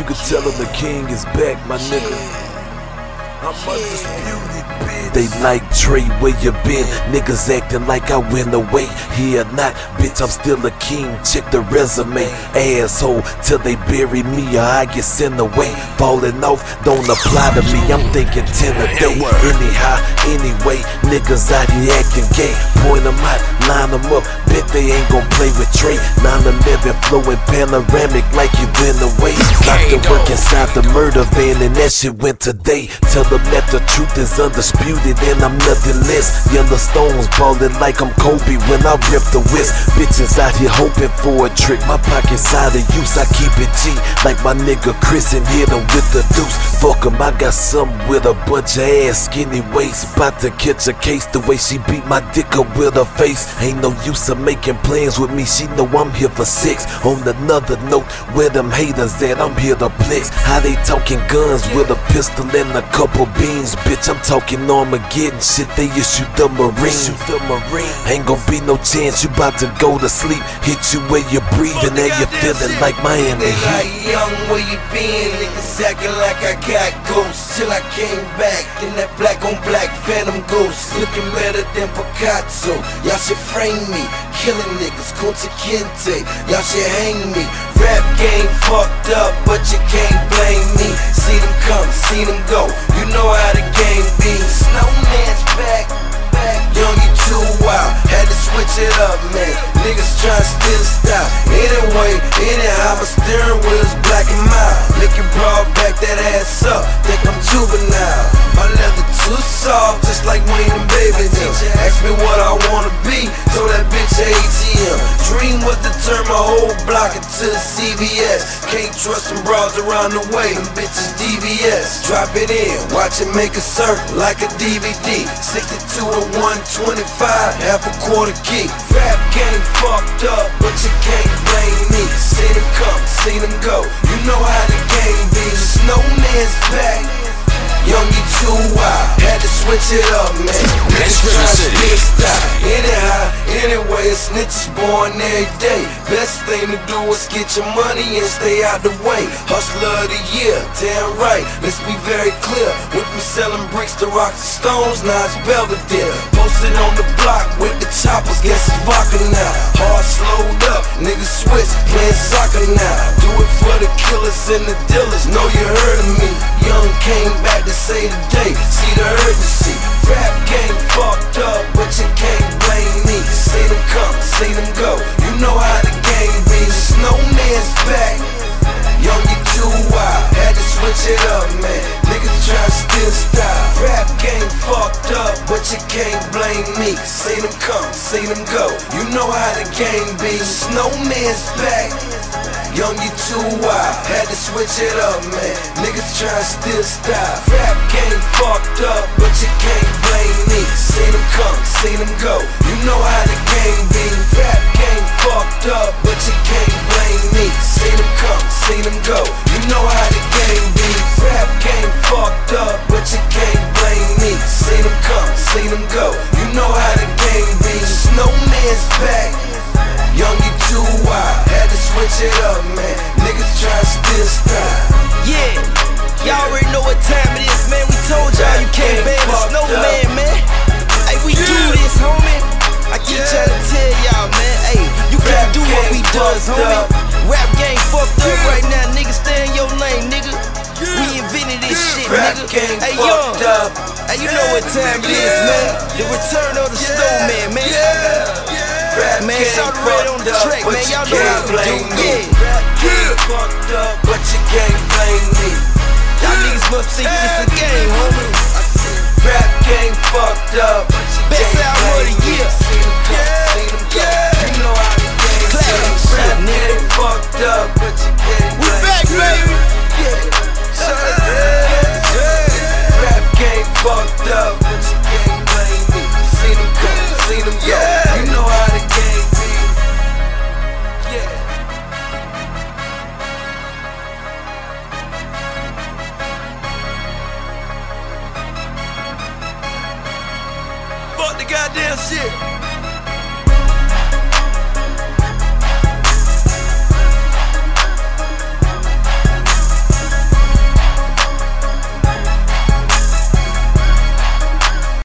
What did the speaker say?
could tell him the king is back, my nigga. I'm undisputed, bitch. They like Trey, where you been? Niggas acting like I went away. Here not, bitch, I'm still a king. Check the resume, asshole, till they bury me or I get sent away. Falling off, don't apply to me. I'm thinking 10 a day. Anyhow, anyway, niggas out here acting gay. Point them out, line them up. Bet they ain't gon' play with Trey. 9/11 flowing panoramic like it went away. Locked to work inside the murder van and that shit went today. Tell them that the truth is undisputed and I'm nothing less. Yellowstone's ballin' like I'm Kobe when I rip the whisk. Bitches out here hoping for a trick. My pocket's out of use, I keep it G. Like my nigga Chris and hit him with the deuce. Fuck him, I got something with a bunch of ass, skinny waist. About to catch a case the way she beat my dick up with her face. Ain't no use of making plans with me, she know I'm here for sex. On another note, where them haters at, I'm here to flex. How they talking guns with a pistol and a couple beans. Bitch, I'm talking Armageddon shit, they issue the Marine. Ain't gon' be no chance, you bout to go to sleep. Hit you where you're breathing and you're feeling like Miami Heat. Like young, where you been? Niggas acting like I got ghosts. Till I came back in that black on black Phantom Ghost. Looking better than Picasso. Y'all should frame me, killing niggas, Kunta Kinte. Y'all should hang me. Rap game fucked up, but you can't blame me. See them come, see them go. You know how the game be. Snowman's back. Young, you too wild. Had to switch it up, man. Niggas tryna steal style. Anyway, anyhow, my steering wheel's black and mild. Licking broad, back that ass up. Think I'm juvenile. My leather too soft, just like Wayne and Baby them. Ask me what I wanna be, told that bitch ATM. Dream was to turn my whole block into a CVS. Can't trust them bras around the way, them bitches DVS. Drop it in, watch it make a circle like a DVD. 62 to 125, half a quarter key. Rap game fucked up, but you can't blame me. See them come, see them go. You know how the game be. Snowman's back. Young, you too wild. Had to switch it up, man. Next River City. Anyhow, anyway, a snitch is born every day. Best thing to do is get your money and stay out the way. Hustler of the year, damn right. Let's be very clear. Went from selling bricks to rocks and stones, now it's Belvedere. Posted on the block with the choppers, guess it's vodka now. Hard slowed up, niggas switch, playing soccer now. Do it for the killers and the dealers, know you heard of me. Young came back to say today, see the urgency. Rap game fucked up, but you can't blame me. See them come, see them go. You know how the game be. Snowman's back. Young, you too wild. Had to switch it up, man. Niggas tryna steal style. Rap game fucked up, but you can't blame me. See them come, see them go. You know how the game be. Snowman's back. Young, you too wild. Had to switch it up, man. Niggas tryna steal style. Rap game fucked up, but you can't blame me. See them come, see them go. You know how the game be. Rap game fucked up, but you can't blame me. See them come, see them go. You know how the game be. Rap game fucked up, but you can't blame me. See them come, see them go. You know how the game be. Snowman's back. Young, you too wild. Had to switch it up, man. Niggas tryna steal style. Yeah, y'all already know what time it is, man. We told y'all you can't ban the Snowman, man. Hey, we do this, homie. I keep trying to tell y'all, man. Hey, you can't do what we does, homie. Rap game fucked up right now, nigga. Stay in your lane, nigga. We invented this shit, nigga. Hey, young. Hey, you know what time it is, man. The return of the Snowman, man. Man, shout right on the track, man. Y'all know how to do, yeah. Fucked up, but you can't blame me. Y'all niggas must think it's a game, homie. Rap game fucked up, but you best can't album of the year. See them go. You know how the game classic be. shit, Rap nigga. game fucked up, but you can't blame me. We back, baby. Rap game fucked up, but you can't blame me. See them come, see them go. You know how the game be. Yeah. Fuck the goddamn shit.